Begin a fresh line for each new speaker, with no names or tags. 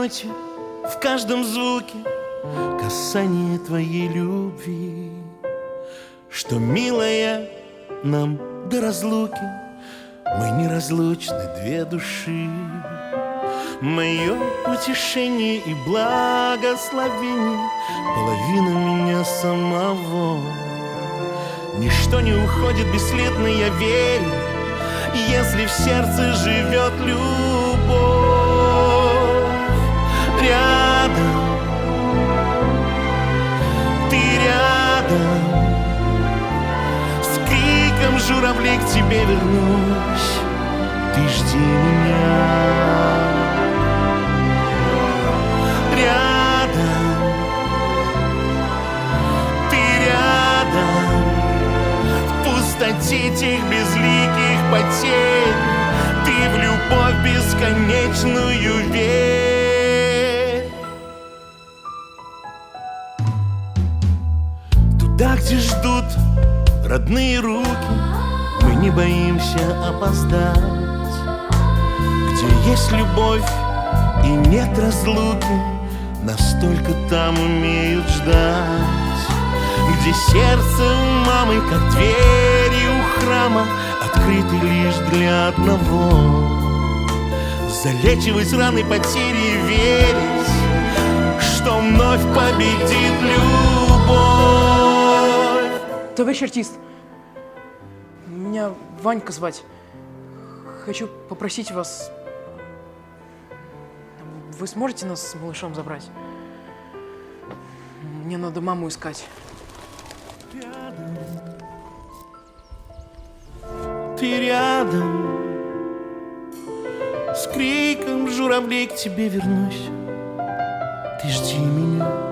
ноте, в каждом звуке касание твоей любви. Что, милая, нам до разлуки мы неразлучны, две души. Мое утешение и благословение, половина меня самого. Ничто не уходит бесследно, я верю, если в сердце живет любовь. Рядом, ты рядом, с криком журавлей к тебе вернусь. Ты жди меня. Рядом, ты рядом, в пустоте тех безликих потерь ты в любовь бесконечную верь. Туда, где ждут родные руки, мы не боимся опоздать. Где есть любовь и нет разлуки, настолько там умеют ждать. Где сердце у мамы, как двери у храма, открыты лишь для одного: залечивать раны потери, верить, что вновь победит любовь.
Товарищ артист, меня Ванька звать. Хочу попросить вас, вы сможете нас с малышом забрать? Мне надо маму искать.
Рядом, ты рядом, с криком журавлей к тебе вернусь. Ты жди меня.